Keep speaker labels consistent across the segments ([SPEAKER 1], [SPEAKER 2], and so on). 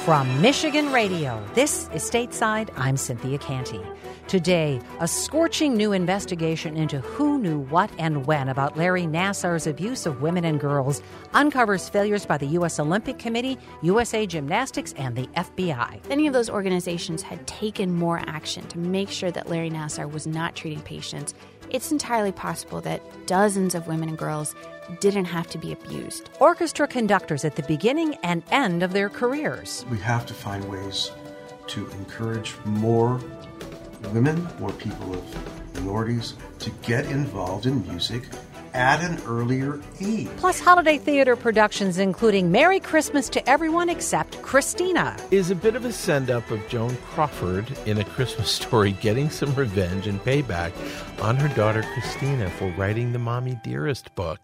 [SPEAKER 1] From Michigan Radio, this is Stateside. I'm Cynthia Canty. Today, a scorching new investigation into who knew what and when about Larry Nassar's abuse of women and girls uncovers failures by the U.S. Olympic Committee, USA Gymnastics, and the FBI.
[SPEAKER 2] Many of those organizations had taken more action to make sure that Larry Nassar was not treating patients. It's entirely possible that dozens of women and girls didn't have to be abused.
[SPEAKER 1] Orchestra conductors at the beginning and end of their careers.
[SPEAKER 3] We have to find ways to encourage more women, more people of minorities to get involved in music at an earlier age.
[SPEAKER 1] Plus holiday theater productions including Merry Christmas to Everyone Except Christina.
[SPEAKER 4] Is a bit of a send-up of Joan Crawford in A Christmas Story getting some revenge and payback on her daughter Christina for writing the Mommy Dearest book.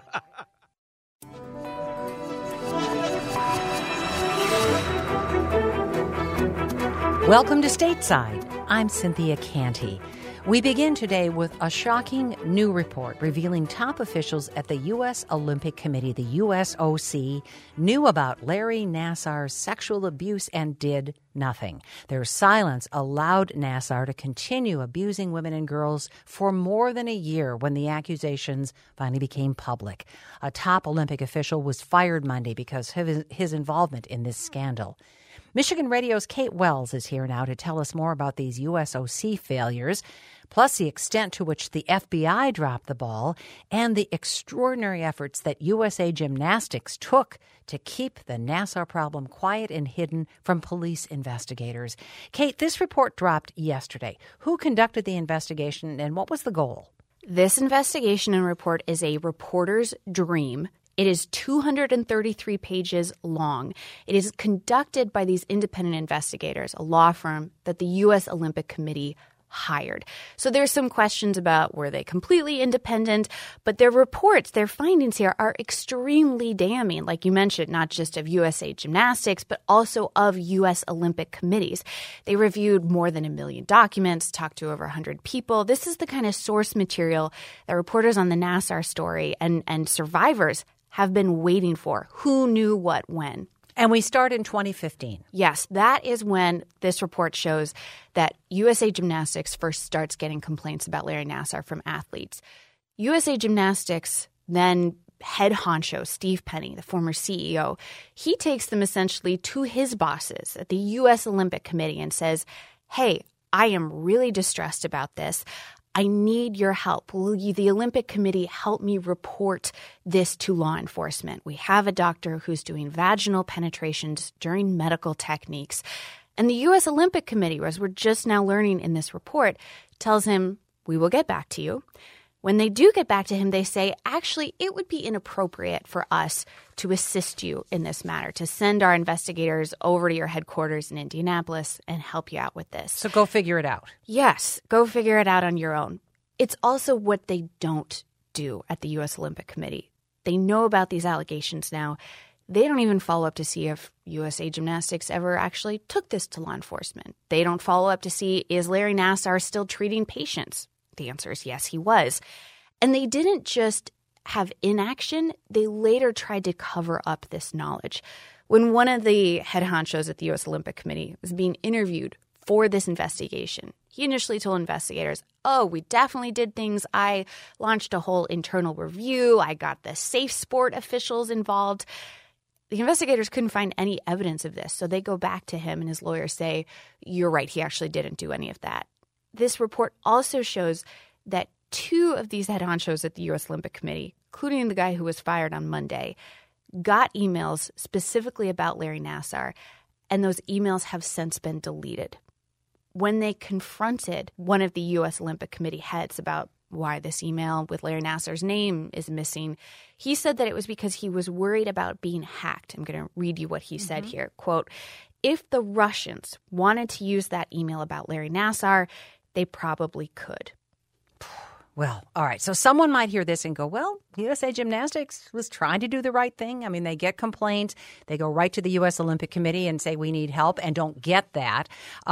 [SPEAKER 1] Welcome to Stateside. I'm Cynthia Canty. We begin today with a shocking new report revealing top officials at the U.S. Olympic Committee, the USOC, knew about Larry Nassar's sexual abuse and did nothing. Their silence allowed Nassar to continue abusing women and girls for more than a year when the accusations finally became public. A top Olympic official was fired Monday because of his involvement in this scandal. Michigan Radio's Kate Wells is here now to tell us more about these USOC failures, plus the extent to which the FBI dropped the ball and the extraordinary efforts that USA Gymnastics took to keep the Nassar problem quiet and hidden from police investigators. Kate, this report dropped yesterday. Who conducted the investigation and what was the goal?
[SPEAKER 2] This investigation and report is a reporter's dream. It is 233 pages long. It is conducted by these independent investigators, a law firm that the U.S. Olympic Committee hired. So there's some questions about were they completely independent, but their reports, their findings here are extremely damning, like you mentioned, not just of USA Gymnastics, but also of U.S. Olympic committees. They reviewed more than 1 million documents, talked to over 100 people. This is the kind of source material that reporters on the Nassar story and survivors have been waiting for. Who knew what when?
[SPEAKER 1] And we start in 2015.
[SPEAKER 2] Yes, that is when this report shows that USA Gymnastics first starts getting complaints about Larry Nassar from athletes. USA Gymnastics, then head honcho Steve Penny, the former CEO, he takes them essentially to his bosses at the U.S. Olympic Committee and says, hey, I am really distressed about this. I need your help. Will you, the Olympic Committee, help me report this to law enforcement? We have a doctor who's doing vaginal penetrations during medical techniques. And the U.S. Olympic Committee, as we're just now learning in this report, tells him, we will get back to you. When they do get back to him, they say, actually, it would be inappropriate for us to assist you in this matter, to send our investigators over to your headquarters in Indianapolis and help you out with this.
[SPEAKER 1] So go figure it out.
[SPEAKER 2] Yes, go figure it out on your own. It's also what they don't do at the U.S. Olympic Committee. They know about these allegations now. They don't even follow up to see if USA Gymnastics ever actually took this to law enforcement. They don't follow up to see, is Larry Nassar still treating patients? The answer is yes, he was. And they didn't just have inaction. They later tried to cover up this knowledge. When one of the head honchos at the U.S. Olympic Committee was being interviewed for this investigation, he initially told investigators, oh, we definitely did things. I launched a whole internal review. I got the safe sport officials involved. The investigators couldn't find any evidence of this. So they go back to him and his lawyers say, you're right, he actually didn't do any of that. This report also shows that 2 of these head honchos at the U.S. Olympic Committee, including the guy who was fired on Monday, got emails specifically about Larry Nassar, and those emails have since been deleted. When they confronted one of the U.S. Olympic Committee heads about why this email with Larry Nassar's name is missing, he said that it was because he was worried about being hacked. I'm going to read you what he said here. Quote, if the Russians wanted to use that email about Larry Nassar, they probably could.
[SPEAKER 1] Well, all right. So someone might hear this and go, well, USA Gymnastics was trying to do the right thing. I mean, they get complaints. They go right to the U.S. Olympic Committee and say, we need help, and don't get that.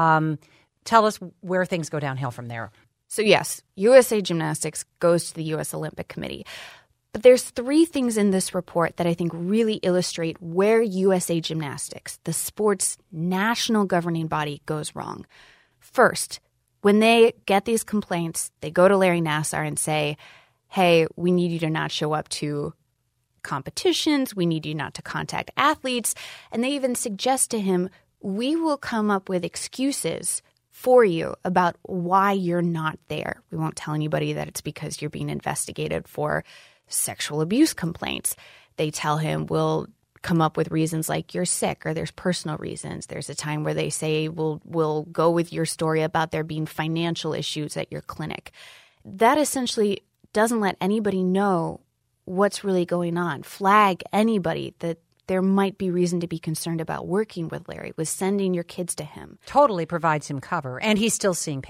[SPEAKER 1] Tell us where things go downhill from there.
[SPEAKER 2] So, yes, USA Gymnastics goes to the U.S. Olympic Committee. But there's 3 things in this report that I think really illustrate where USA Gymnastics, the sport's national governing body, goes wrong. First, when they get these complaints, they go to Larry Nassar and say, hey, we need you to not show up to competitions. We need you not to contact athletes. And they even suggest to him, we will come up with excuses for you about why you're not there. We won't tell anybody that it's because you're being investigated for sexual abuse complaints. They tell him, we'll come up with reasons like you're sick or there's personal reasons. There's a time where they say, we'll go with your story about there being financial issues at your clinic. That essentially doesn't let anybody know what's really going on, flag anybody that there might be reason to be concerned about working with Larry, with sending your kids to him.
[SPEAKER 1] Totally provides him cover, and he's still seeing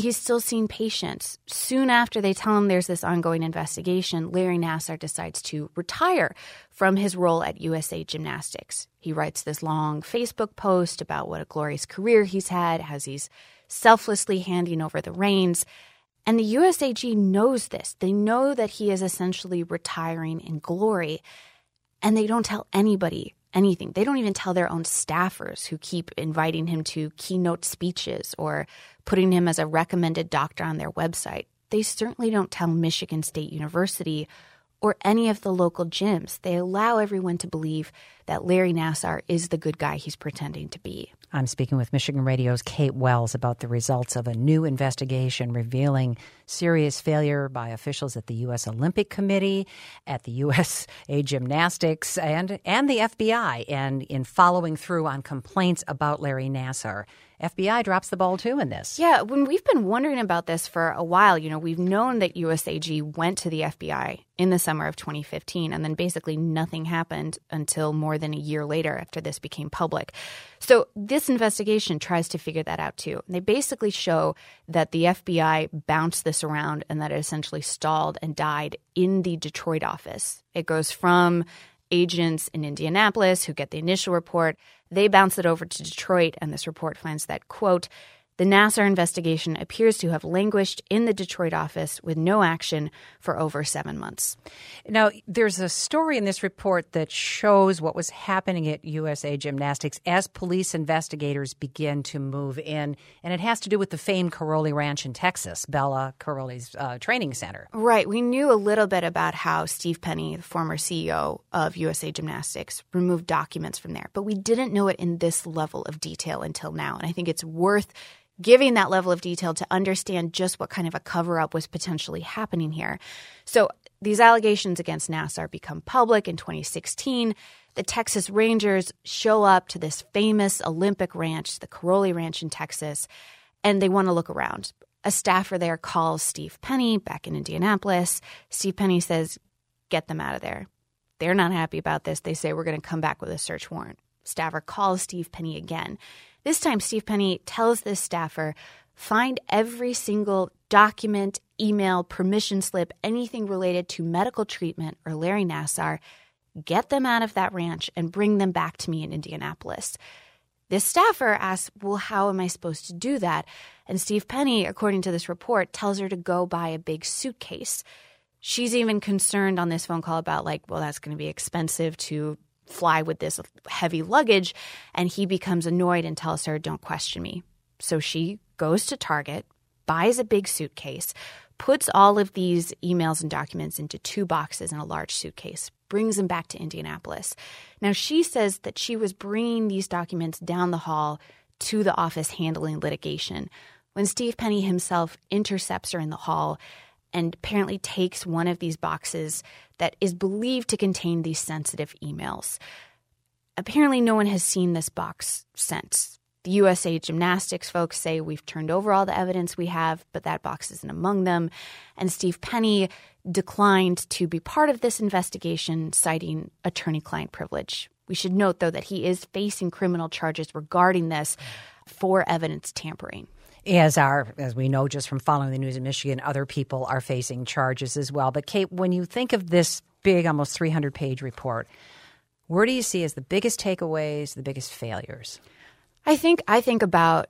[SPEAKER 1] patients. Soon after they tell him there's this ongoing investigation, Larry Nassar decides to retire from his role at USA Gymnastics. He writes this long Facebook post about what a glorious career he's had, as he's selflessly handing over the reins. And the USAG knows this. They know that he is essentially retiring in glory. And they don't tell anybody anything. They don't even tell their own staffers who keep inviting him to keynote speeches or putting him as a recommended doctor on their website. They certainly don't tell Michigan State University or any of the local gyms. They allow everyone to believe that Larry Nassar is the good guy he's pretending to be. I'm speaking with Michigan Radio's Kate Wells about the results of a new investigation revealing serious failure by officials at the U.S. Olympic Committee, at the USA Gymnastics, and the FBI, and in following through on complaints about Larry Nassar. FBI drops the ball, too, in this.
[SPEAKER 2] Yeah, when we've been wondering about this for a while, we've known that USAG went to the FBI in the summer of 2015, and then basically nothing happened until more than a year later after this became public. So this investigation tries to figure that out, too. They basically show that the FBI bounced this around and that it essentially stalled and died in the Detroit office. It goes from agents in Indianapolis who get the initial report. They bounce it over to Detroit, and this report finds that, quote, the Nassar investigation appears to have languished in the Detroit office with no action for over 7 months.
[SPEAKER 1] Now, there's a story in this report that shows what was happening at USA Gymnastics as police investigators begin to move in, and it has to do with the famed Karolyi Ranch in Texas, Bella Karolyi's training center.
[SPEAKER 2] Right. We knew a little bit about how Steve Penny, the former CEO of USA Gymnastics, removed documents from there, but we didn't know it in this level of detail until now, and I think it's worth giving that level of detail to understand just what kind of a cover-up was potentially happening here. So these allegations against Nassar become public in 2016. The Texas Rangers show up to this famous Olympic ranch, the Karolyi Ranch in Texas, and they want to look around. A staffer there calls Steve Penny back in Indianapolis. Steve Penny says, get them out of there. They're not happy about this. They say, we're going to come back with a search warrant. Staffer calls Steve Penny again. This time, Steve Penny tells this staffer, find every single document, email, permission slip, anything related to medical treatment or Larry Nassar, get them out of that ranch and bring them back to me in Indianapolis. This staffer asks, well, how am I supposed to do that? And Steve Penny, according to this report, tells her to go buy a big suitcase. She's even concerned on this phone call about well, that's going to be expensive to fly with this heavy luggage, and he becomes annoyed and tells her, don't question me. So she goes to Target, buys a big suitcase, puts all of these emails and documents into 2 boxes in a large suitcase, brings them back to Indianapolis. Now, she says that she was bringing these documents down the hall to the office handling litigation when Steve Penny himself intercepts her in the hall and apparently takes one of these boxes that is believed to contain these sensitive emails. Apparently, no one has seen this box since. The USA Gymnastics folks say we've turned over all the evidence we have, but that box isn't among them. And Steve Penny declined to be part of this investigation, citing attorney-client privilege. We should note, though, that he is facing criminal charges regarding this for evidence tampering.
[SPEAKER 1] As we know just from following the news in Michigan, other people are facing charges as well. But Kate, when you think of this big, almost 300-page report, where do you see as the biggest takeaways, the biggest failures?
[SPEAKER 2] I think about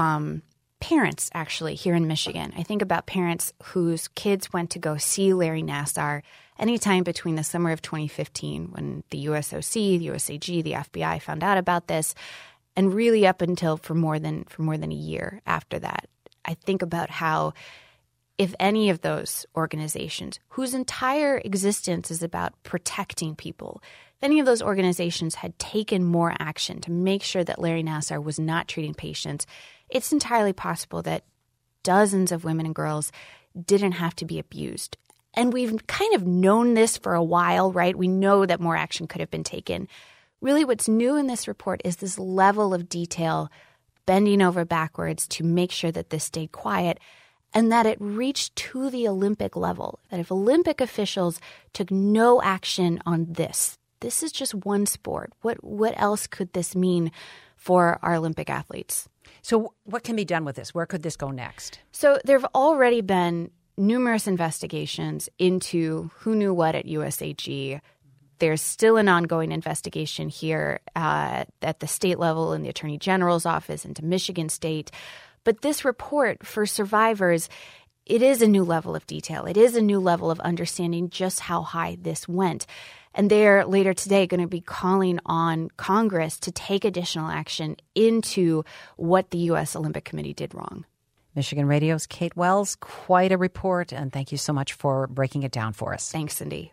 [SPEAKER 2] parents, actually, here in Michigan. I think about parents whose kids went to go see Larry Nassar anytime between the summer of 2015, when the USOC, the USAG, the FBI found out about this, and really up until for more than a year after that. I think about how if any of those organizations whose entire existence is about protecting people, if any of those organizations had taken more action to make sure that Larry Nassar was not treating patients, it's entirely possible that dozens of women and girls didn't have to be abused. And we've kind of known this for a while, right? We know that more action could have been taken. Really, what's new in this report is this level of detail, bending over backwards to make sure that this stayed quiet and that it reached to the Olympic level, that if Olympic officials took no action on this is just one sport. What else could this mean for our Olympic athletes?
[SPEAKER 1] So what can be done with this? Where could this go next?
[SPEAKER 2] So there have already been numerous investigations into who knew what at USAG. There's still an ongoing investigation here at the state level in the Attorney General's office into Michigan State. But this report for survivors, it is a new level of detail. It is a new level of understanding just how high this went. And they're later today going to be calling on Congress to take additional action into what the U.S. Olympic Committee did wrong.
[SPEAKER 1] Michigan Radio's Kate Wells, quite a report, and thank you so much for breaking it down for us.
[SPEAKER 2] Thanks, Cindy.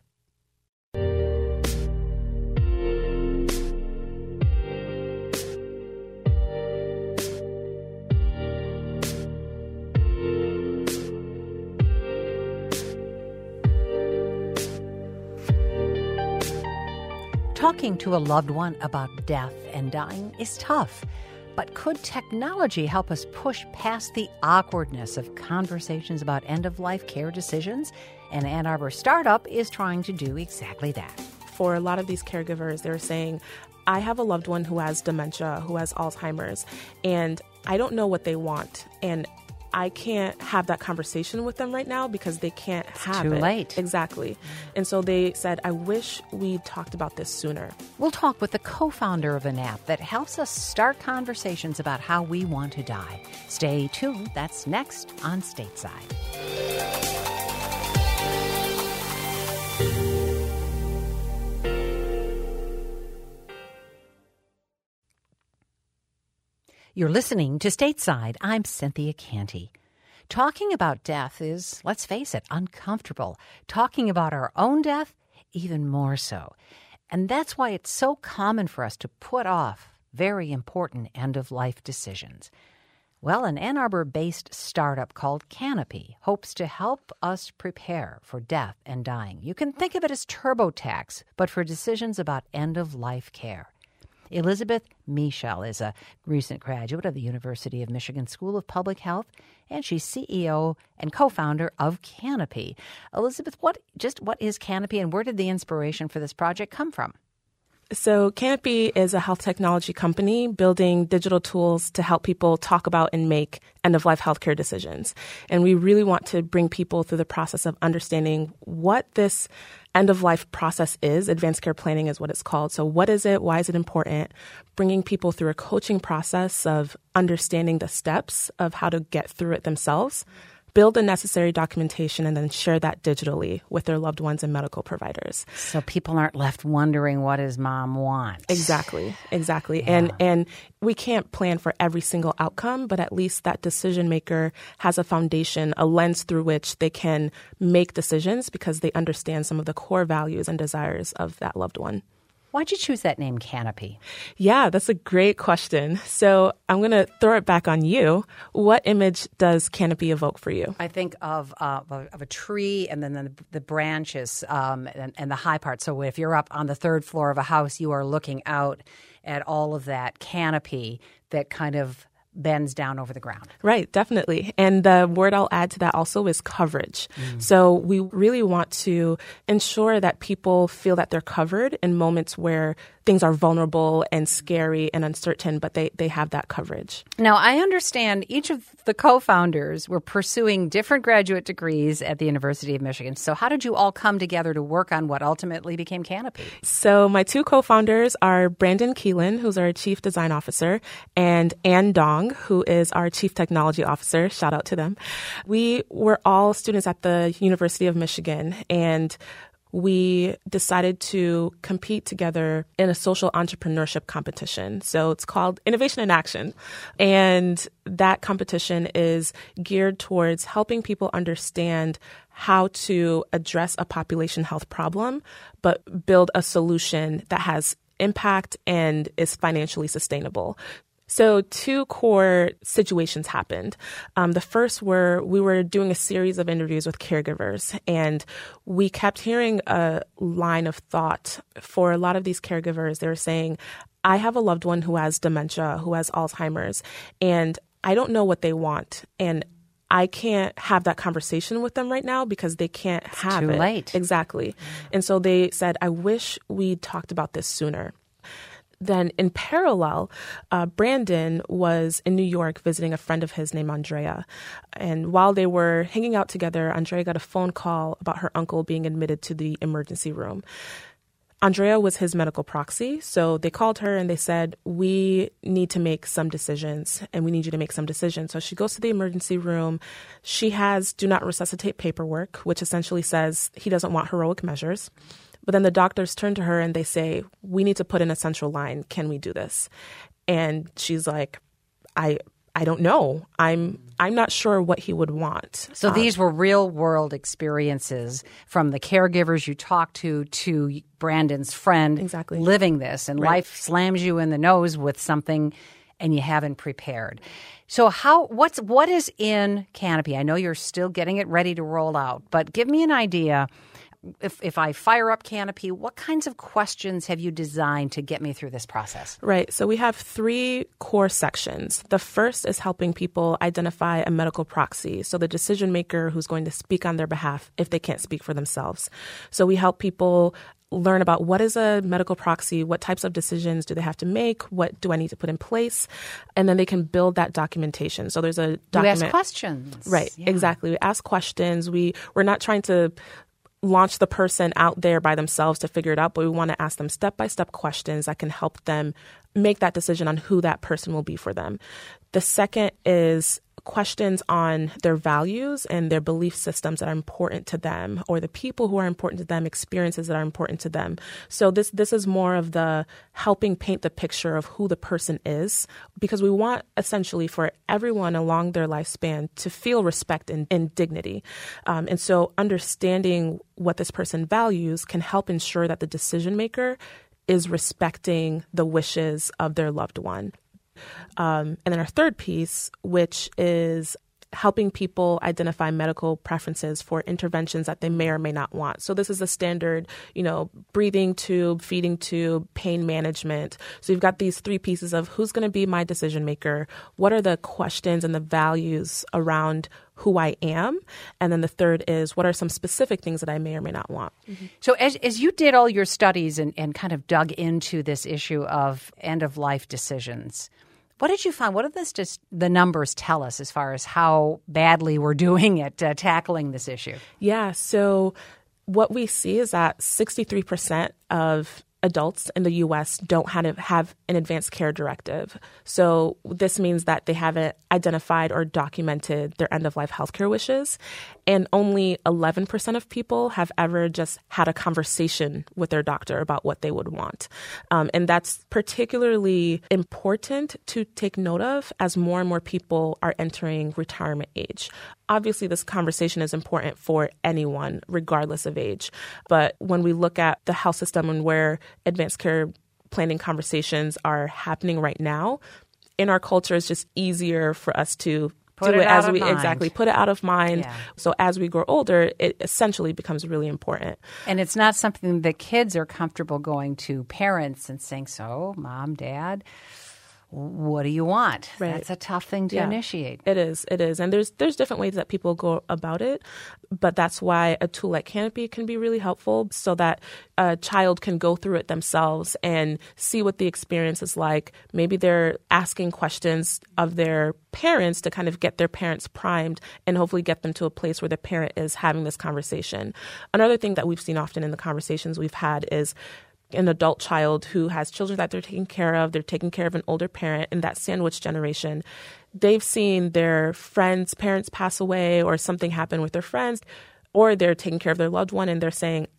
[SPEAKER 1] Talking to a loved one about death and dying is tough. But could technology help us push past the awkwardness of conversations about end-of-life care decisions? An Ann Arbor startup is trying to do exactly that.
[SPEAKER 5] For a lot of these caregivers, they're saying, I have a loved one who has dementia, who has Alzheimer's, and I don't know what they want. And I can't have that conversation with them right now because they can't have it.
[SPEAKER 1] Too late.
[SPEAKER 5] Exactly. And so they said, I wish we talked about this sooner.
[SPEAKER 1] We'll talk with the co-founder of an app that helps us start conversations about how we want to die. Stay tuned. That's next on Stateside. You're listening to Stateside. I'm Cynthia Canty. Talking about death is, let's face it, uncomfortable. Talking about our own death, even more so. And that's why it's so common for us to put off very important end-of-life decisions. Well, an Ann Arbor-based startup called Canopy hopes to help us prepare for death and dying. You can think of it as TurboTax, but for decisions about end-of-life care. Elizabeth Michel is a recent graduate of the University of Michigan School of Public Health, and she's CEO and co-founder of Canopy. Elizabeth, what is Canopy, and where did the inspiration for this project come from?
[SPEAKER 5] So Canopy is a health technology company building digital tools to help people talk about and make end-of-life healthcare decisions. And we really want to bring people through the process of understanding what this end-of-life process is. Advanced care planning is what it's called. So what is it? Why is it important? Bringing people through a coaching process of understanding the steps of how to get through it themselves, build the necessary documentation, and then share that digitally with their loved ones and medical providers.
[SPEAKER 1] So people aren't left wondering, what does mom want?
[SPEAKER 5] Exactly.
[SPEAKER 1] Yeah.
[SPEAKER 5] And we can't plan for every single outcome, but at least that decision maker has a foundation, a lens through which they can make decisions because they understand some of the core values and desires of that loved one.
[SPEAKER 1] Why'd you choose that name, Canopy?
[SPEAKER 5] Yeah, that's a great question. So I'm going to throw it back on you. What image does Canopy evoke for you?
[SPEAKER 1] I think of a tree and then the branches and the high part. So if you're up on the third floor of a house, you are looking out at all of that canopy that kind of bends down over the ground.
[SPEAKER 5] Right, definitely. And the word I'll add to that also is coverage. So we really want to ensure that people feel that they're covered in moments where things are vulnerable and scary and uncertain, but they have that coverage.
[SPEAKER 1] Now, I understand each of the co-founders were pursuing different graduate degrees at the University of Michigan. So how did you all come together to work on what ultimately became Canopy?
[SPEAKER 5] So my two co-founders are Brandon Keelan, who's our Chief Design Officer, and Ann Dong, who is our Chief Technology Officer. Shout out to them. We were all students at the University of Michigan, and we decided to compete together in a social entrepreneurship competition. So it's called Innovation in Action. And that competition is geared towards helping people understand how to address a population health problem, but build a solution that has impact and is financially sustainable. So 2 core situations happened. The first were we were doing a series of interviews with caregivers, and we kept hearing a line of thought for a lot of these caregivers. They were saying, I have a loved one who has dementia, who has Alzheimer's, and I don't know what they want. And I can't have that conversation with them right now because they can't have it.
[SPEAKER 1] Too late.
[SPEAKER 5] Exactly. And so they said, I wish we'd talked about this sooner. Then in parallel, Brandon was in New York visiting a friend of his named Andrea. And while they were hanging out together, Andrea got a phone call about her uncle being admitted to the emergency room. Andrea was his medical proxy, so they called her and they said, we need to make some decisions, and we need you to make some decisions. So she goes to the emergency room. She has do not resuscitate paperwork, which essentially says he doesn't want heroic measures. But then the doctors turn to her and they say, we need to put in a central line. Can we do this? And she's like, I don't know. I'm not sure what he would want.
[SPEAKER 1] So these were real world experiences from the caregivers you talked to Brandon's friend.
[SPEAKER 5] Exactly.
[SPEAKER 1] Living this, and life slams you in the nose with something and you haven't prepared. So what is in Canopy? I know you're still getting it ready to roll out, but give me an idea. If I fire up Canopy, what kinds of questions have you designed to get me through this process?
[SPEAKER 5] Right. So we have 3 core sections. The first is helping people identify a medical proxy, so the decision maker who's going to speak on their behalf if they can't speak for themselves. So we help people learn about what is a medical proxy, what types of decisions do they have to make, what do I need to put in place, and then they can build that documentation. So there's a document.
[SPEAKER 1] You ask questions.
[SPEAKER 5] Right.
[SPEAKER 1] Yeah.
[SPEAKER 5] Exactly. We ask questions. We're not trying to launch the person out there by themselves to figure it out, but we want to ask them step-by-step questions that can help them make that decision on who that person will be for them. The second is questions on their values and their belief systems that are important to them, or the people who are important to them, experiences that are important to them. So this is more of the helping paint the picture of who the person is, because we want essentially for everyone along their lifespan to feel respect and dignity. And so understanding what this person values can help ensure that the decision maker is respecting the wishes of their loved one. And then our third piece, which is helping people identify medical preferences for interventions that they may or may not want. So this is a standard, breathing tube, feeding tube, pain management. So you've got these 3 pieces of who's going to be my decision maker, what are the questions and the values around who I am, and then the third is what are some specific things that I may or may not want. Mm-hmm.
[SPEAKER 1] So as you did all your studies and kind of dug into this issue of end-of-life decisions, what did you find? What did the numbers tell us as far as how badly we're doing at tackling this issue? Yeah,
[SPEAKER 5] so what we see is that 63% of adults in the U.S. don't have an advanced care directive. So this means that they haven't identified or documented their end-of-life healthcare wishes. And only 11% of people have ever just had a conversation with their doctor about what they would want. And that's particularly important to take note of as more and more people are entering retirement age. Obviously, this conversation is important for anyone, regardless of age. But when we look at the health system and where advanced care planning conversations are happening right now, in our culture, it's just easier for us to
[SPEAKER 1] put it out
[SPEAKER 5] of mind.
[SPEAKER 1] Yeah.
[SPEAKER 5] So as we grow older, it essentially becomes really important.
[SPEAKER 1] And it's not something that kids are comfortable going to parents and saying, so, Mom, Dad, what do you want?
[SPEAKER 5] Right.
[SPEAKER 1] That's a tough thing to initiate.
[SPEAKER 5] It is. And there's different ways that people go about it, but that's why a tool like Canopy can be really helpful so that a child can go through it themselves and see what the experience is like. Maybe they're asking questions of their parents to kind of get their parents primed and hopefully get them to a place where the parent is having this conversation. Another thing that we've seen often in the conversations we've had is an adult child who has children that they're taking care of an older parent, and that sandwich generation, they've seen their friends' parents pass away or something happen with their friends, or they're taking care of their loved one and they're saying,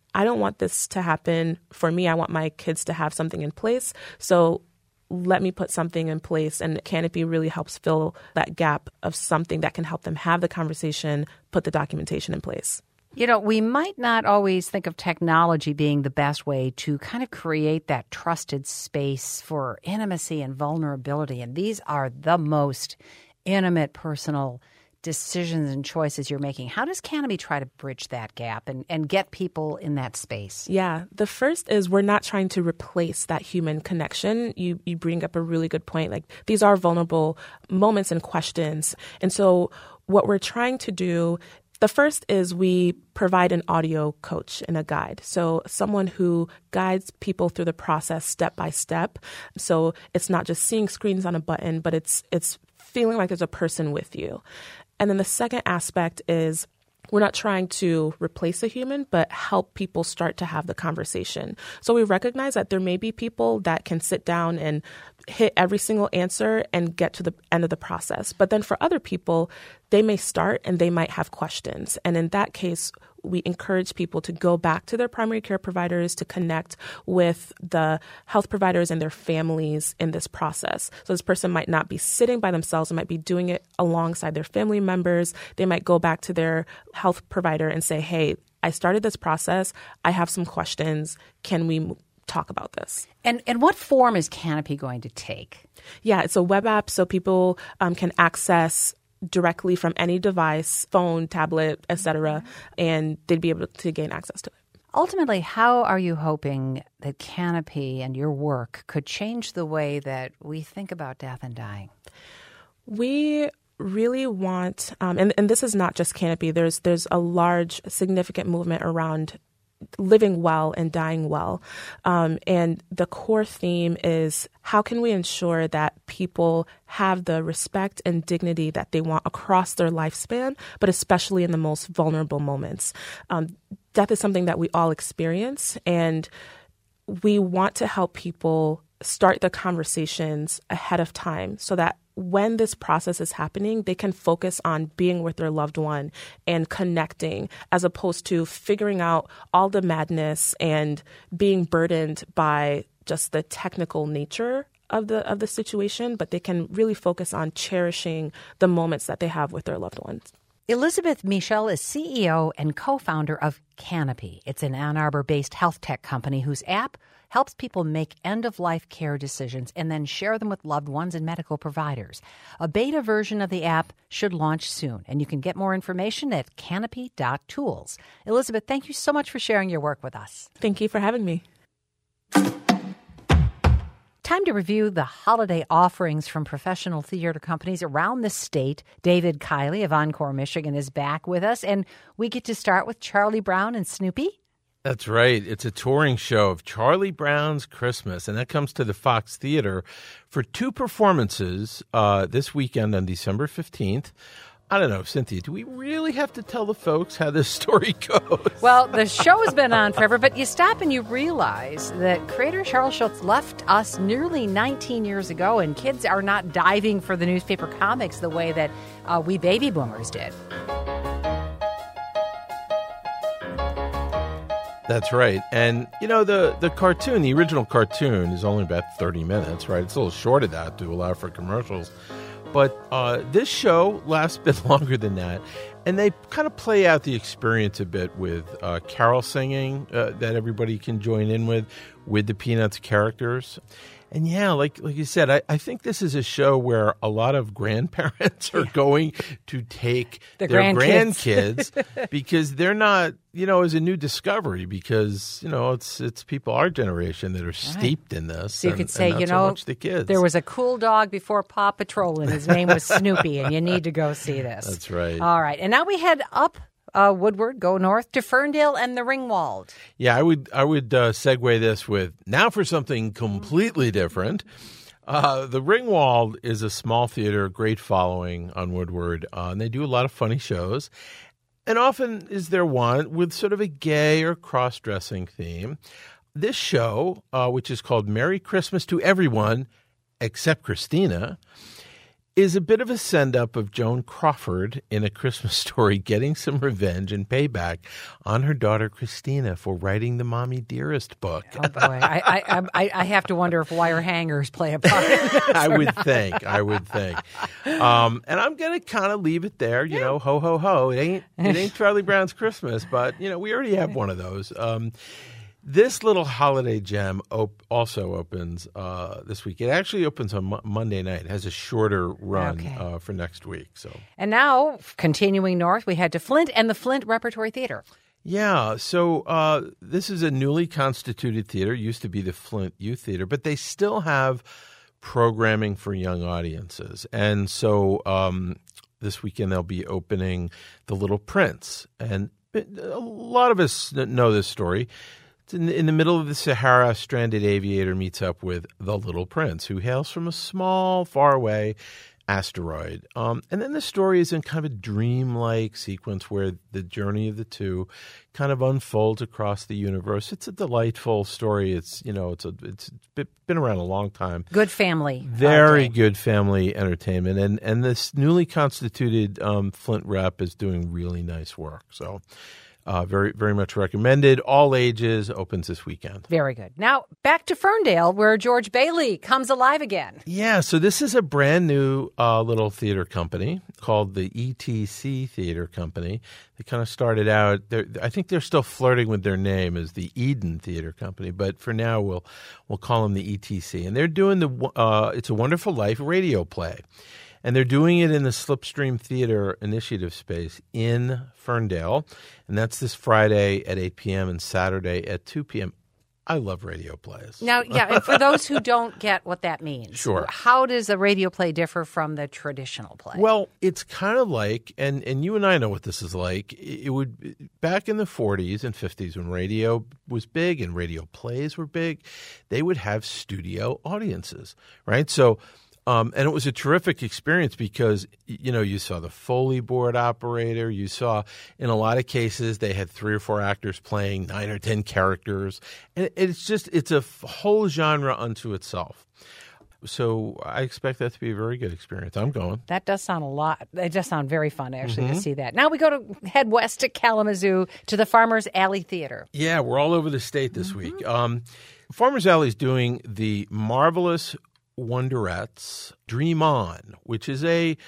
[SPEAKER 5] I don't want this to happen for me. I want my kids to have something in place. So let me put something in place. And Canopy really helps fill that gap of something that can help them have the conversation, put the documentation in place.
[SPEAKER 1] You know, we might not always think of technology being the best way to kind of create that trusted space for intimacy and vulnerability. And these are the most intimate, personal decisions and choices you're making. How does Canopy try to bridge that gap and get people in that space?
[SPEAKER 5] Yeah, the first is we're not trying to replace that human connection. You bring up a really good point. Like, these are vulnerable moments and questions. And so what we're trying to do, the first is we provide an audio coach and a guide. So someone who guides people through the process step by step. So it's not just seeing screens on a button, but it's feeling like there's a person with you. And then the second aspect is we're not trying to replace a human, but help people start to have the conversation. So we recognize that there may be people that can sit down and hit every single answer and get to the end of the process. But then for other people, they may start and they might have questions. And in that case, we encourage people to go back to their primary care providers to connect with the health providers and their families in this process. So this person might not be sitting by themselves, they might be doing it alongside their family members. They might go back to their health provider and say, hey, I started this process. I have some questions. Can we talk about this?
[SPEAKER 1] And what form is Canopy going to take?
[SPEAKER 5] Yeah, it's a web app so people can access directly from any device, phone, tablet, etc., and they'd be able to gain access to it.
[SPEAKER 1] Ultimately, how are you hoping that Canopy and your work could change the way that we think about death and dying?
[SPEAKER 5] We really want, and this is not just Canopy, there's a large, significant movement around living well and dying well. And the core theme is how can we ensure that people have the respect and dignity that they want across their lifespan, but especially in the most vulnerable moments. Death is something that we all experience, and we want to help people start the conversations ahead of time so that when this process is happening, they can focus on being with their loved one and connecting, as opposed to figuring out all the madness and being burdened by just the technical nature of the situation, but they can really focus on cherishing the moments that they have with their loved ones.
[SPEAKER 1] Elizabeth Michel is CEO and co-founder of Canopy. It's an Ann Arbor-based health tech company whose app helps people make end-of-life care decisions and then share them with loved ones and medical providers. A beta version of the app should launch soon, and you can get more information at canopy.tools. Elizabeth, thank you so much for sharing your work with us.
[SPEAKER 5] Thank you for having me.
[SPEAKER 1] Time to review the holiday offerings from professional theater companies around the state. David Kiley of Encore, Michigan is back with us, and we get to start with Charlie Brown and Snoopy.
[SPEAKER 4] That's right. It's a touring show of Charlie Brown's Christmas, and that comes to the Fox Theater for 2 performances this weekend on December 15th. I don't know, Cynthia, do we really have to tell the folks how this story goes?
[SPEAKER 1] Well, the show has been on forever, but you stop and you realize that creator Charles Schulz left us nearly 19 years ago, and kids are not diving for the newspaper comics the way that we baby boomers did.
[SPEAKER 4] That's right. And, you know, the cartoon, the original cartoon is only about 30 minutes, right? It's a little short of that to allow for commercials. But this show lasts a bit longer than that. And they kind of play out the experience a bit with carol singing that everybody can join in with the Peanuts characters. And yeah, like you said, I think this is a show where a lot of grandparents are going to take their grandkids because they're not, you know, as a new discovery because, you know, it's people our generation that are steeped in this.
[SPEAKER 1] So you could say, you know,
[SPEAKER 4] so the kids.
[SPEAKER 1] There was a cool dog before Paw Patrol and his name was Snoopy, and you need to go see this.
[SPEAKER 4] That's right.
[SPEAKER 1] All right. And now we head up Woodward, go north to Ferndale and the Ringwald.
[SPEAKER 4] Yeah, I would segue this with now for something completely different. The Ringwald is a small theater, great following on Woodward, and they do a lot of funny shows. And often is there one with sort of a gay or cross-dressing theme. This show, which is called Merry Christmas to Everyone Except Christina, is a bit of a send-up of Joan Crawford in A Christmas Story getting some revenge and payback on her daughter Christina for writing the Mommy Dearest book.
[SPEAKER 1] Oh, boy. I have to wonder if wire hangers play a part in this
[SPEAKER 4] I would think. And I'm going to kind of leave it there, you know, ho, ho, ho. It ain't Charlie Brown's Christmas, but, you know, we already have one of those. This little holiday gem also opens this week. It actually opens on Monday night. It has a shorter run for next week. So,
[SPEAKER 1] and now, continuing north, we head to Flint and the Flint Repertory Theater.
[SPEAKER 4] Yeah, so this is a newly constituted theater. It used to be the Flint Youth Theater, but they still have programming for young audiences. And so this weekend they'll be opening The Little Prince. And a lot of us know this story. In the middle of the Sahara, a stranded aviator meets up with the Little Prince, who hails from a small, faraway asteroid. And then the story is in kind of a dreamlike sequence where the journey of the two kind of unfolds across the universe. It's a delightful story. It's been around a long time.
[SPEAKER 1] Good family.
[SPEAKER 4] Very good family entertainment. And this newly constituted Flint Rep is doing really nice work. So very, very much recommended. All ages, opens this weekend.
[SPEAKER 1] Very good. Now, back to Ferndale, where George Bailey comes alive again.
[SPEAKER 4] Yeah, so this is a brand new little theater company called the ETC Theater Company. They kind of started out, I think they're still flirting with their name as the Eden Theater Company, but for now we'll call them the ETC. And they're doing It's a Wonderful Life radio play. And they're doing it in the Slipstream Theater Initiative space in Ferndale. And that's this Friday at 8 p.m. and Saturday at 2 p.m. I love radio plays.
[SPEAKER 1] Now, yeah, and for those who don't get what that means,
[SPEAKER 4] sure.
[SPEAKER 1] How does a radio play differ from the traditional play?
[SPEAKER 4] Well, it's kind of like, and you and I know what this is like, it would, back in the 40s and 50s when radio was big and radio plays were big, they would have studio audiences, right? So, and it was a terrific experience because, you know, you saw the Foley board operator. You saw, in a lot of cases, they had 3 or 4 actors playing 9 or 10 characters. And it's a whole genre unto itself. So I expect that to be a very good experience. I'm going.
[SPEAKER 1] That does sound a lot. It does sound very fun, actually, to see that. Now we go to head west to Kalamazoo to the Farmers Alley Theater.
[SPEAKER 4] Yeah, we're all over the state this week. Farmers Alley is doing the Marvelous Wonderettes Dream On, which is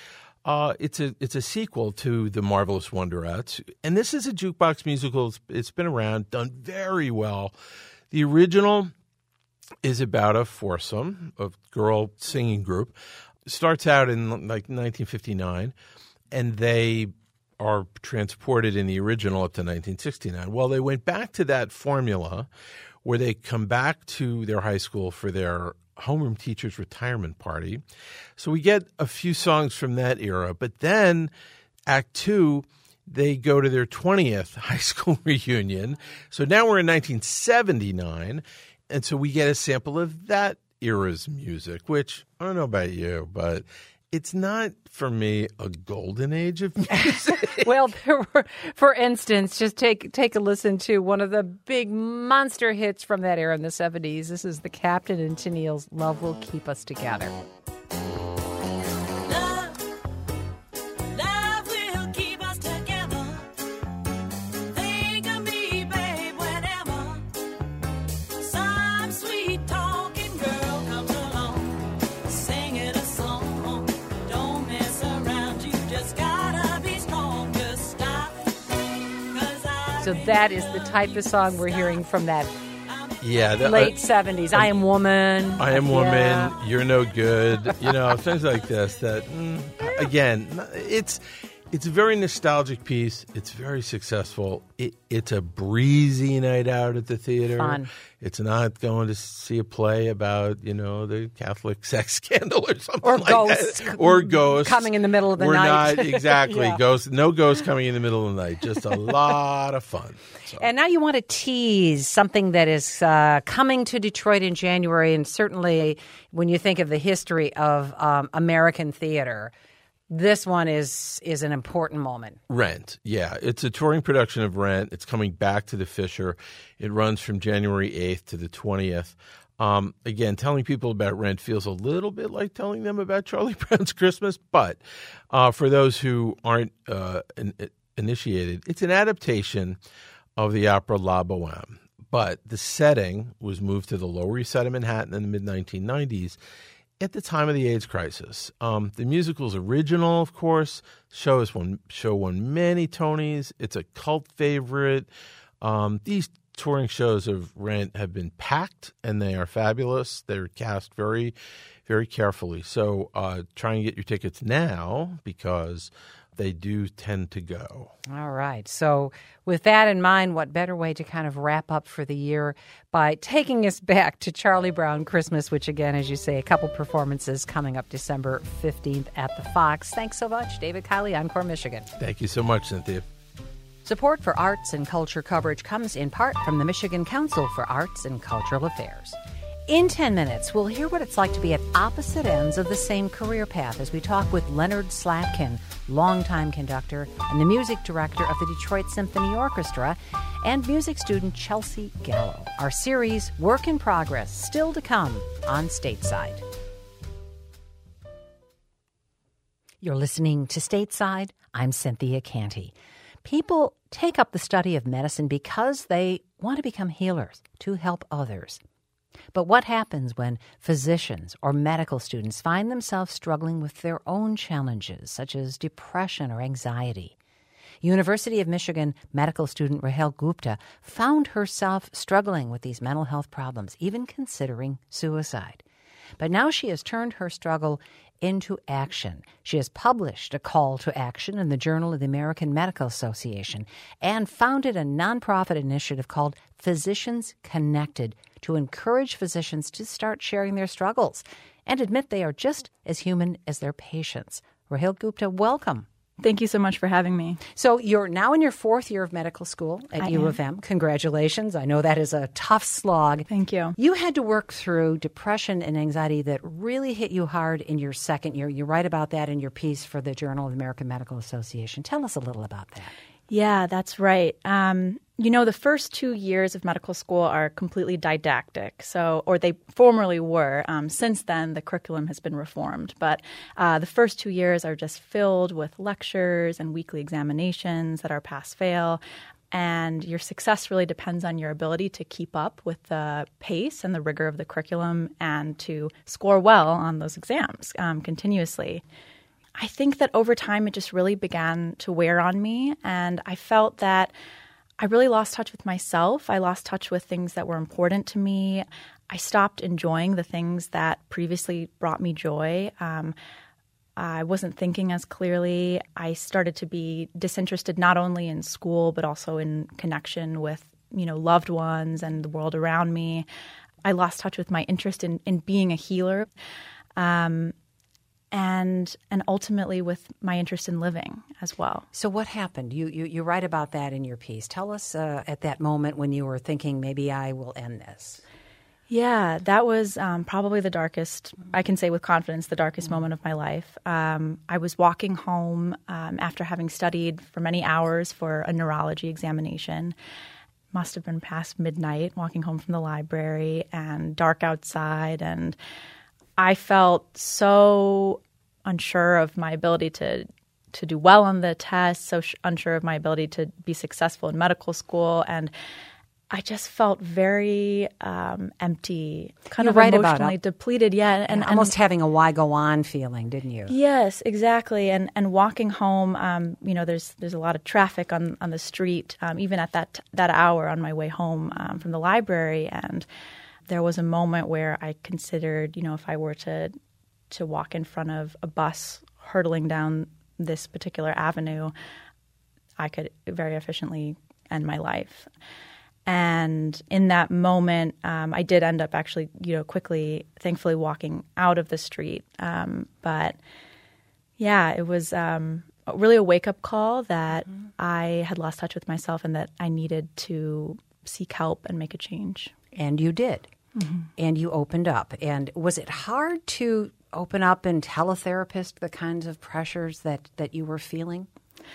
[SPEAKER 4] it's a sequel to the Marvelous Wonderettes, and this is a jukebox musical. It's been around, done very well. The original is about a foursome, a girl singing group. Starts out in like 1959, and they are transported in the original up to 1969. Well, they went back to that formula where they come back to their high school for their homeroom teacher's retirement party. So we get a few songs from that era. But then Act 2, they go to their 20th high school reunion. So now we're in 1979. And so we get a sample of that era's music, which I don't know about you, but it's not, for me, a golden age of music.
[SPEAKER 1] Well, for instance, just take a listen to one of the big monster hits from that era in the 70s. This is the Captain and Tennille's Love Will Keep Us Together. So that is the type of song we're hearing from that late 70s. I Am Woman.
[SPEAKER 4] I Am Woman. You're No Good. You know, things like this. That again, it's a very nostalgic piece. It's very successful. It's a breezy night out at the theater.
[SPEAKER 1] Fun.
[SPEAKER 4] It's not going to see a play about, you know, the Catholic sex scandal or something
[SPEAKER 1] or
[SPEAKER 4] like
[SPEAKER 1] ghosts
[SPEAKER 4] that. Or ghosts.
[SPEAKER 1] Coming in the middle of the
[SPEAKER 4] night.
[SPEAKER 1] night.
[SPEAKER 4] We're not, exactly.
[SPEAKER 1] Yeah.
[SPEAKER 4] Ghosts. No ghosts coming in the middle of the night. Just a lot of fun. So.
[SPEAKER 1] And now you want to tease something that is coming to Detroit in January. And certainly when you think of the history of American theater, this one is an important moment.
[SPEAKER 4] Rent, yeah. It's a touring production of Rent. It's coming back to the Fisher. It runs from January 8th to the 20th. Again, telling people about Rent feels a little bit like telling them about Charlie Brown's Christmas, but for those who aren't initiated, it's an adaptation of the opera La Bohème. But the setting was moved to the Lower East Side of Manhattan in the mid-1990s at the time of the AIDS crisis. The musical's original, of course. Show won many Tonys. It's a cult favorite. These touring shows of Rent have been packed, and they are fabulous. They're cast very, very carefully. So try and get your tickets now because they do tend to go.
[SPEAKER 1] All right. So with that in mind, what better way to kind of wrap up for the year by taking us back to Charlie Brown Christmas, which again, as you say, a couple performances coming up December 15th at the Fox. Thanks so much, David Kiley, Encore, Michigan.
[SPEAKER 4] Thank you so much, Cynthia.
[SPEAKER 1] Support for arts and culture coverage comes in part from the Michigan Council for Arts and Cultural Affairs. In 10 minutes, we'll hear what it's like to be at opposite ends of the same career path as we talk with Leonard Slatkin, longtime conductor and the music director of the Detroit Symphony Orchestra, and music student Chelsea Gallo. Our series, Work in Progress, still to come on Stateside. You're listening to Stateside. I'm Cynthia Canty. People take up the study of medicine because they want to become healers, to help others. But what happens when physicians or medical students find themselves struggling with their own challenges, such as depression or anxiety? University of Michigan medical student Rahel Gupta found herself struggling with these mental health problems, even considering suicide. But now she has turned her struggle into action. She has published a call to action in the Journal of the American Medical Association and founded a nonprofit initiative called Physicians Connected to encourage physicians to start sharing their struggles and admit they are just as human as their patients. Rahel Gupta, welcome.
[SPEAKER 6] Thank you so much for having me.
[SPEAKER 1] So you're now in your fourth year of medical school at U of M. Congratulations. I know that is a tough slog.
[SPEAKER 6] Thank you.
[SPEAKER 1] You had to work through depression and anxiety that really hit you hard in your second year. You write about that in your piece for the Journal of the American Medical Association. Tell us a little about that.
[SPEAKER 6] Yeah, that's right. The first 2 years of medical school are completely didactic. Or they formerly were. Since then, the curriculum has been reformed. But the first 2 years are just filled with lectures and weekly examinations that are pass-fail. And your success really depends on your ability to keep up with the pace and the rigor of the curriculum and to score well on those exams continuously. I think that over time, it just really began to wear on me, and I felt that I really lost touch with myself. I lost touch with things that were important to me. I stopped enjoying the things that previously brought me joy. I wasn't thinking as clearly. I started to be disinterested not only in school, but also in connection with, loved ones and the world around me. I lost touch with my interest in being a healer. And ultimately with my interest in living as well.
[SPEAKER 1] So what happened? You write about that in your piece. Tell us at that moment when you were thinking, maybe I will end this.
[SPEAKER 6] Yeah, that was probably the darkest, I can say with confidence, the darkest moment of my life. I was walking home after having studied for many hours for a neurology examination. Must have been past midnight, walking home from the library and dark outside, and I felt so unsure of my ability to do well on the test, so unsure of my ability to be successful in medical school, and I just felt very empty, kind of emotionally depleted. Yeah,
[SPEAKER 1] and almost having a why go on feeling, didn't you?
[SPEAKER 6] Yes, exactly. And walking home, there's a lot of traffic on the street, even at that hour on my way home from the library, and there was a moment where I considered, if I were to walk in front of a bus hurtling down this particular avenue, I could very efficiently end my life. And in that moment, I did end up actually, quickly, thankfully, walking out of the street. But yeah, it was really a wake-up call that I had lost touch with myself and that I needed to seek help and make a change.
[SPEAKER 1] And you did. Mm-hmm. And you opened up. And was it hard to open up and tell a therapist the kinds of pressures that you were feeling?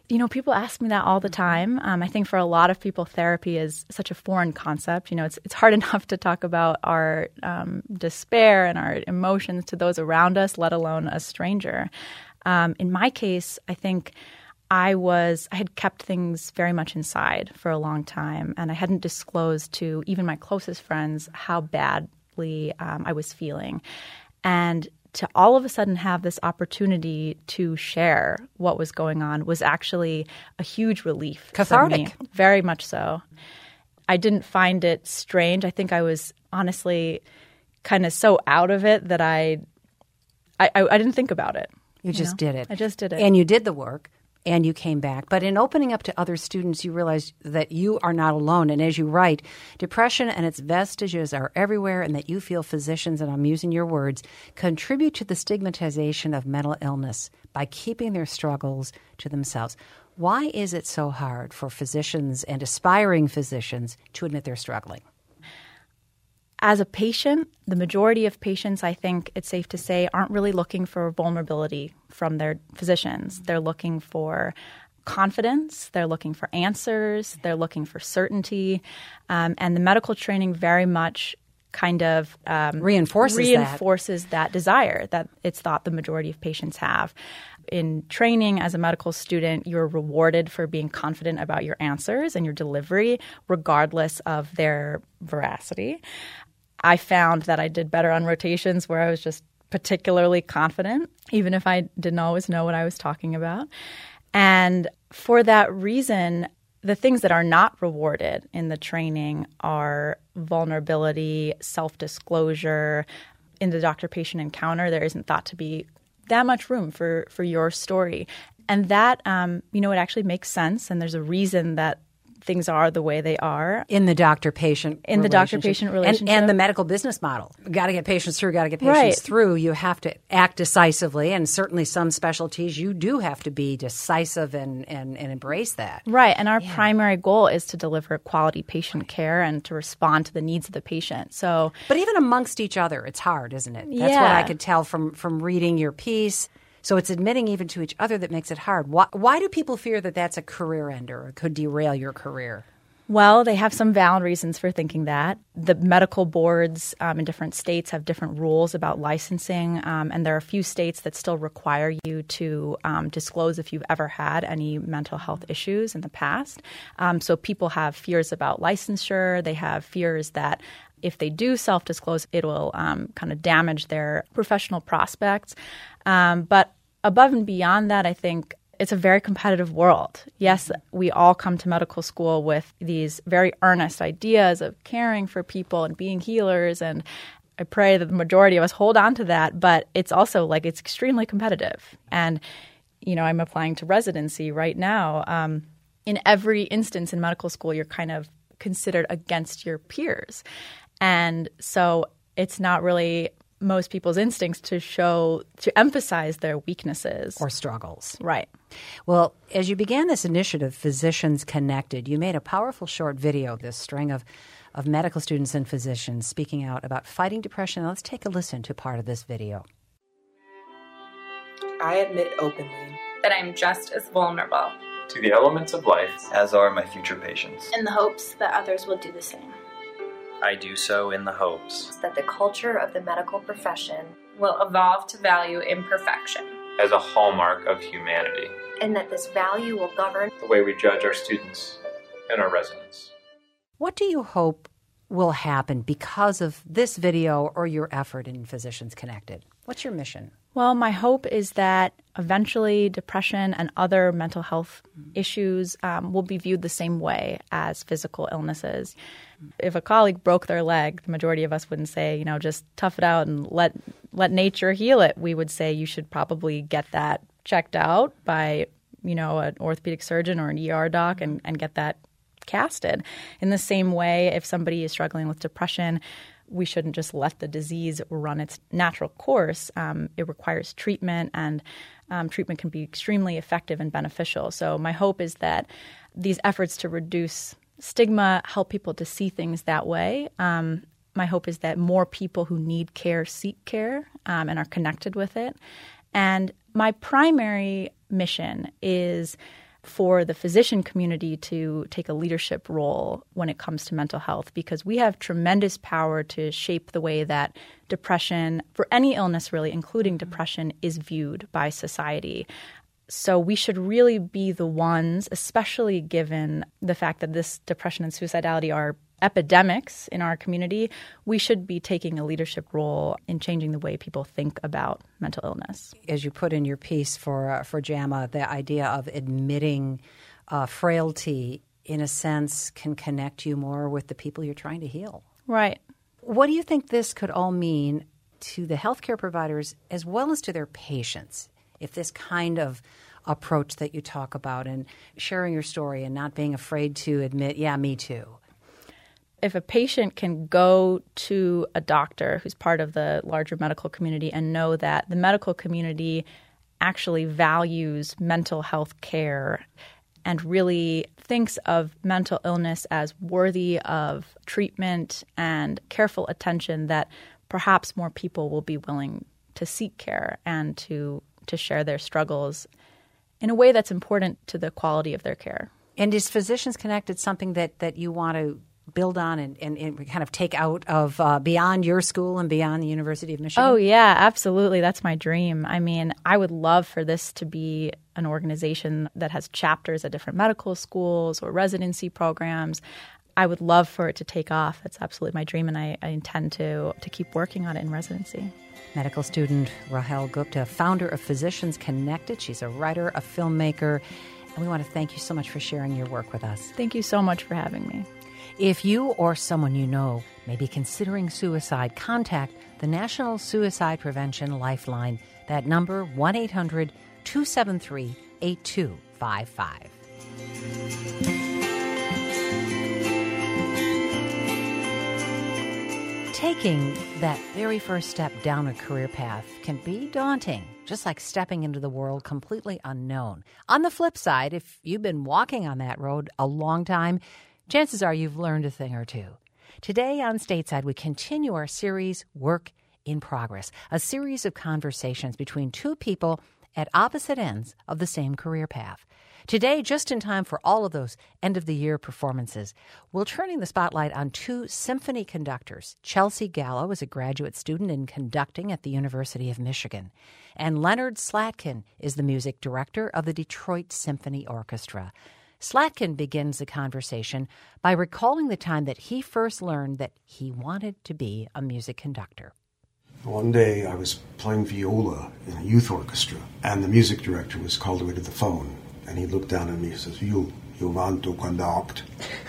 [SPEAKER 6] People ask me that all the time. I think for a lot of people, therapy is such a foreign concept. It's hard enough to talk about our despair and our emotions to those around us, let alone a stranger. In my case, I think I had kept things very much inside for a long time, and I hadn't disclosed to even my closest friends how badly I was feeling. And to all of a sudden have this opportunity to share what was going on was actually a huge relief.
[SPEAKER 1] Cathartic.
[SPEAKER 6] For me. Very much so. I didn't find it strange. I think I was honestly kind of so out of it that I didn't think about it.
[SPEAKER 1] You just did it.
[SPEAKER 6] I just did it.
[SPEAKER 1] And you did the work. And you came back. But in opening up to other students, you realized that you are not alone. And as you write, depression and its vestiges are everywhere, and that you feel physicians, and I'm using your words, contribute to the stigmatization of mental illness by keeping their struggles to themselves. Why is it so hard for physicians and aspiring physicians to admit they're struggling?
[SPEAKER 6] As a patient, the majority of patients, I think it's safe to say, aren't really looking for vulnerability from their physicians. They're looking for confidence. They're looking for answers. They're looking for certainty. And the medical training very much kind of reinforces that desire that it's thought the majority of patients have. In training as a medical student, you're rewarded for being confident about your answers and your delivery, regardless of their veracity. I found that I did better on rotations where I was just particularly confident, even if I didn't always know what I was talking about. And for that reason, the things that are not rewarded in the training are vulnerability, self-disclosure. In the doctor-patient encounter, there isn't thought to be that much room for your story. And that, it actually makes sense, and there's a reason that things are the way they are.
[SPEAKER 1] In the doctor-patient
[SPEAKER 6] relationship.
[SPEAKER 1] And the medical business model. Got to get patients through. You have to act decisively, and certainly some specialties you do have to be decisive and embrace that.
[SPEAKER 6] Right, and our primary goal is to deliver quality patient care and to respond to the needs of the patient.
[SPEAKER 1] But even amongst each other, it's hard, isn't it? That's what I could tell from reading your piece. So it's admitting even to each other that makes it hard. Why do people fear that that's a career ender or could derail your career?
[SPEAKER 6] Well, they have some valid reasons for thinking that. The medical boards in different states have different rules about licensing, and there are a few states that still require you to disclose if you've ever had any mental health issues in the past. So people have fears about licensure. They have fears that if they do self-disclose, it will kind of damage their professional prospects. But above and beyond that, I think it's a very competitive world. Yes, we all come to medical school with these very earnest ideas of caring for people and being healers, and I pray that the majority of us hold on to that, but it's also it's extremely competitive. And, I'm applying to residency right now. In every instance in medical school, you're kind of considered against your peers. And so it's not really most people's instincts to emphasize their weaknesses.
[SPEAKER 1] Or struggles.
[SPEAKER 6] Right.
[SPEAKER 1] Well, as you began this initiative, Physicians Connected, you made a powerful short video, this string of medical students and physicians speaking out about fighting depression. Let's take a listen to part of this video.
[SPEAKER 7] I admit openly
[SPEAKER 8] that I'm just as vulnerable
[SPEAKER 9] to the elements of life
[SPEAKER 10] as are my future patients,
[SPEAKER 11] in the hopes that others will do the same.
[SPEAKER 10] I do so in the hopes
[SPEAKER 12] that the culture of the medical profession
[SPEAKER 8] will evolve to value imperfection
[SPEAKER 9] as a hallmark of humanity,
[SPEAKER 12] and that this value will govern
[SPEAKER 9] the way we judge our students and our residents.
[SPEAKER 1] What do you hope will happen because of this video or your effort in Physicians Connected? What's your mission?
[SPEAKER 6] Well, my hope is that eventually depression and other mental health issues will be viewed the same way as physical illnesses. If a colleague broke their leg, the majority of us wouldn't say, just tough it out and let nature heal it. We would say you should probably get that checked out by, an orthopedic surgeon or an ER doc and get that casted. In the same way, if somebody is struggling with depression, we shouldn't just let the disease run its natural course. It requires treatment, and treatment can be extremely effective and beneficial. So my hope is that these efforts to reduce stigma help people to see things that way. My hope is that more people who need care seek care and are connected with it. And my primary mission is for the physician community to take a leadership role when it comes to mental health, because we have tremendous power to shape the way that depression, for any illness really, including depression, is viewed by society. So we should really be the ones, especially given the fact that this depression and suicidality are epidemics in our community, we should be taking a leadership role in changing the way people think about mental illness.
[SPEAKER 1] As you put in your piece for JAMA, the idea of admitting frailty, in a sense, can connect you more with the people you're trying to heal.
[SPEAKER 6] Right.
[SPEAKER 1] What do you think this could all mean to the healthcare providers as well as to their patients, if this kind of approach that you talk about and sharing your story and not being afraid to admit, yeah, me too?
[SPEAKER 6] If a patient can go to a doctor who's part of the larger medical community and know that the medical community actually values mental health care and really thinks of mental illness as worthy of treatment and careful attention, that perhaps more people will be willing to seek care and to share their struggles in a way that's important to the quality of their care.
[SPEAKER 1] And is Physicians Connected something that you want to build on and kind of take out of beyond your school and beyond the University of Michigan?
[SPEAKER 6] Oh, yeah, absolutely. That's my dream. I mean, I would love for this to be an organization that has chapters at different medical schools or residency programs. I would love for it to take off. That's absolutely my dream, and I intend to keep working on it in residency.
[SPEAKER 1] Medical student Rahel Gupta, founder of Physicians Connected. She's a writer, a filmmaker, and we want to thank you so much for sharing your work with us.
[SPEAKER 6] Thank you so much for having me.
[SPEAKER 1] If you or someone you know may be considering suicide, contact the National Suicide Prevention Lifeline. That number, 1-800-273-8255. Taking that very first step down a career path can be daunting, just like stepping into the world completely unknown. On the flip side, if you've been walking on that road a long time, chances are you've learned a thing or two. Today on Stateside, we continue our series, Work in Progress, a series of conversations between two people at opposite ends of the same career path. Today, just in time for all of those end-of-the-year performances, we're turning the spotlight on two symphony conductors. Chelsea Gallo is a graduate student in conducting at the University of Michigan, and Leonard Slatkin is the music director of the Detroit Symphony Orchestra. Slatkin begins the conversation by recalling the time that he first learned that he wanted to be a music conductor.
[SPEAKER 3] One day I was playing viola in a youth orchestra, and the music director was called away to the phone. And he looked down at me and says, You want to conduct?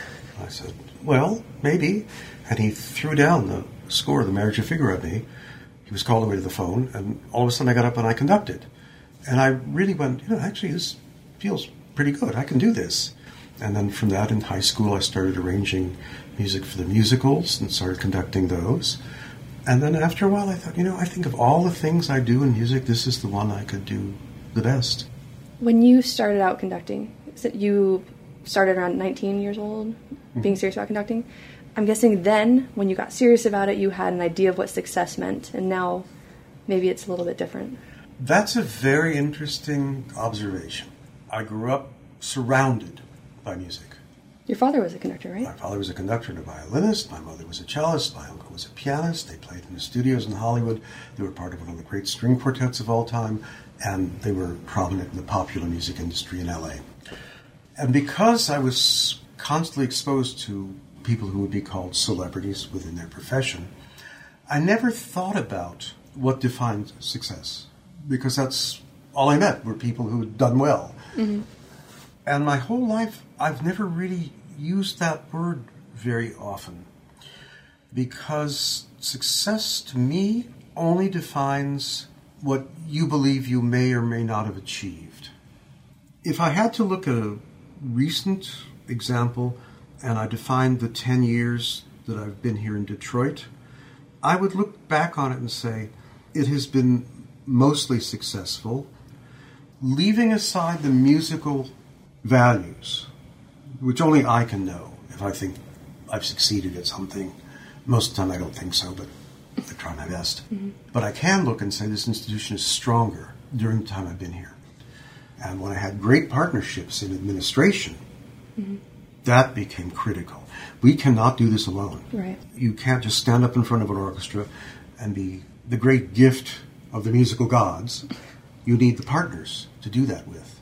[SPEAKER 3] I said, well, maybe. And he threw down the score of the Marriage of Figaro at me. He was called away to the phone, and all of a sudden I got up and I conducted. And I really went, actually this feels pretty good. I can do this. And then from that, in high school, I started arranging music for the musicals and started conducting those. And then after a while, I thought, I think of all the things I do in music, this is the one I could do the best.
[SPEAKER 7] When you started out conducting, you started around 19 years old, being serious about conducting. I'm guessing then, when you got serious about it, you had an idea of what success meant, and now maybe it's a little bit different.
[SPEAKER 3] That's a very interesting observation. I grew up surrounded by music.
[SPEAKER 7] Your father was a conductor, right?
[SPEAKER 3] My father was a conductor and a violinist. My mother was a cellist. My uncle was a pianist. They played in the studios in Hollywood. They were part of one of the great string quartets of all time, and they were prominent in the popular music industry in L.A. And because I was constantly exposed to people who would be called celebrities within their profession, I never thought about what defined success, because that's all I met were people who had done well. Mm-hmm. And my whole life, I've never really used that word very often, because success to me only defines what you believe you may or may not have achieved. If I had to look at a recent example and I defined the 10 years that I've been here in Detroit, I would look back on it and say it has been mostly successful, leaving aside the musical values, which only I can know if I think I've succeeded at something. Most of the time I don't think so, but I try my best. Mm-hmm. But I can look and say this institution is stronger during the time I've been here. And when I had great partnerships in administration, that became critical. We cannot do this alone.
[SPEAKER 7] Right.
[SPEAKER 3] You can't just stand up in front of an orchestra and be the great gift of the musical gods. You need the partners to do that with.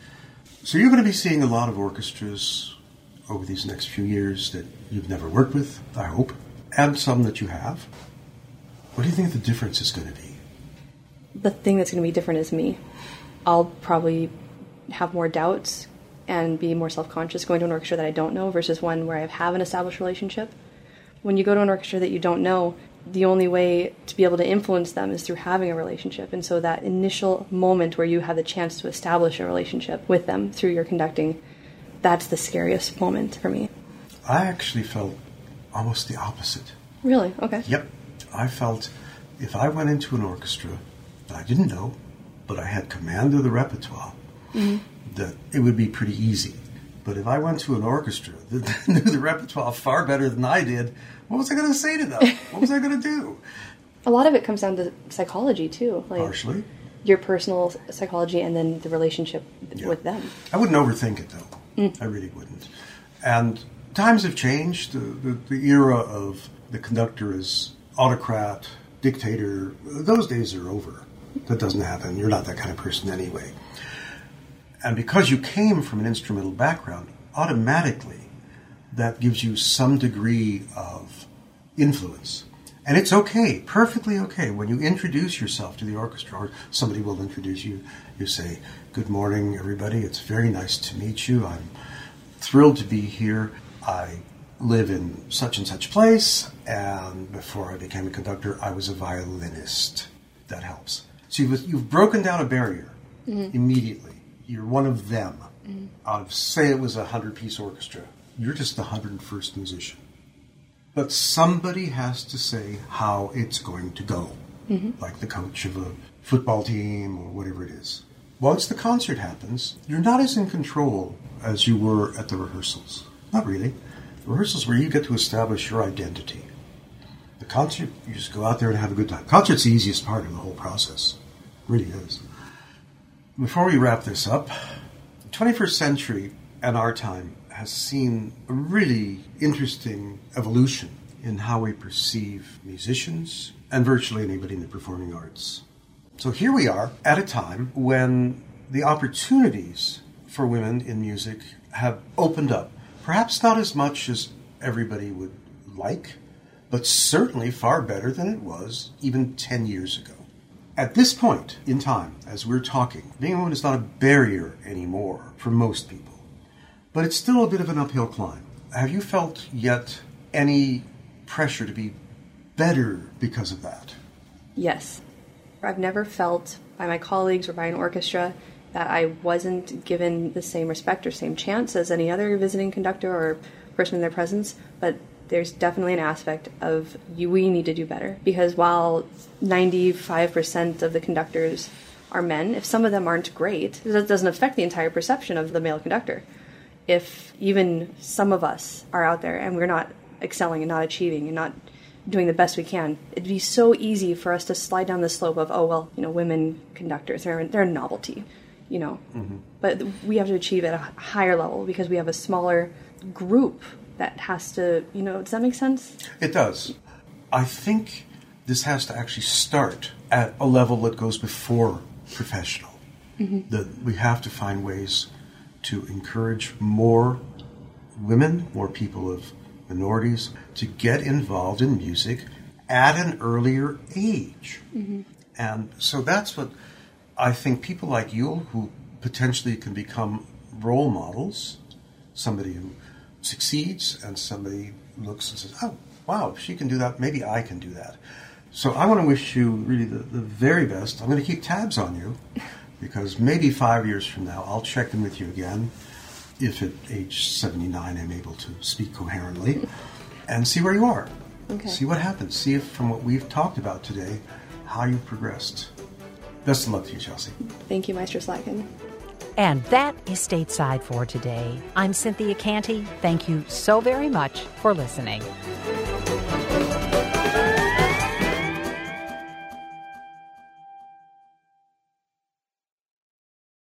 [SPEAKER 3] So you're going to be seeing a lot of orchestras over these next few years that you've never worked with, I hope, and some that you have. What do you think the difference is going to be?
[SPEAKER 7] The thing that's going to be different is me. I'll probably have more doubts and be more self-conscious going to an orchestra that I don't know versus one where I have an established relationship. When you go to an orchestra that you don't know, the only way to be able to influence them is through having a relationship. And so that initial moment where you have the chance to establish a relationship with them through your conducting, that's the scariest moment for me.
[SPEAKER 3] I actually felt almost the opposite.
[SPEAKER 7] Really? Okay.
[SPEAKER 3] Yep. I felt if I went into an orchestra that I didn't know, but I had command of the repertoire, that it would be pretty easy. But if I went to an orchestra that knew the repertoire far better than I did, what was I going to say to them? What was I going to do?
[SPEAKER 7] A lot of it comes down to psychology, too. Like
[SPEAKER 3] partially.
[SPEAKER 7] Your personal psychology and then the relationship with them.
[SPEAKER 3] I wouldn't overthink it, though. I really wouldn't. And times have changed. The era of the conductor as autocrat, dictator, those days are over. That doesn't happen. You're not that kind of person anyway. And because you came from an instrumental background, automatically that gives you some degree of influence. And it's okay, perfectly okay, when you introduce yourself to the orchestra, or somebody will introduce you, you say, "Good morning, everybody. It's very nice to meet you. I'm thrilled to be here. I live in such and such place, and before I became a conductor, I was a violinist." That helps. So you've broken down a barrier immediately. You're one of them. Out of, say it was a 100-piece orchestra, you're just the 101st musician. But somebody has to say how it's going to go, like the coach of a football team or whatever it is. Once the concert happens, you're not as in control as you were at the rehearsals. Not really. The rehearsals where you get to establish your identity. The concert, you just go out there and have a good time. Concert's the easiest part of the whole process. It really is. Before we wrap this up, the 21st century and our time has seen a really interesting evolution in how we perceive musicians and virtually anybody in the performing arts. So here we are at a time when the opportunities for women in music have opened up. Perhaps not as much as everybody would like, but certainly far better than it was even 10 years ago. At this point in time, as we're talking, being a woman is not a barrier anymore for most people. But it's still a bit of an uphill climb. Have you felt yet any pressure to be better because of that?
[SPEAKER 7] Yes. I've never felt by my colleagues or by an orchestra that I wasn't given the same respect or same chance as any other visiting conductor or person in their presence, but there's definitely an aspect of we need to do better. Because while 95% of the conductors are men, if some of them aren't great, that doesn't affect the entire perception of the male conductor. If even some of us are out there and we're not excelling and not achieving and not doing the best we can, it'd be so easy for us to slide down the slope of, women conductors, they're a novelty, But we have to achieve at a higher level because we have a smaller group that has to, does that make sense?
[SPEAKER 3] It does. I think this has to actually start at a level that goes before professional. That we have to find ways to encourage more women, more people of minorities, to get involved in music at an earlier age. And so that's what I think people like you, who potentially can become role models, somebody who succeeds and somebody looks and says, "Oh, wow, if she can do that, maybe I can do that." So I want to wish you really the very best. I'm going to keep tabs on you because maybe 5 years from now I'll check in with you again if at age 79 I'm able to speak coherently and see where you are. Okay. See what happens. See if from what we've talked about today, how you've progressed. Best of luck to you, Chelsea.
[SPEAKER 7] Thank you, Maestro Slatkin.
[SPEAKER 1] And that is Stateside for today. I'm Cynthia Canty. Thank you so very much for listening.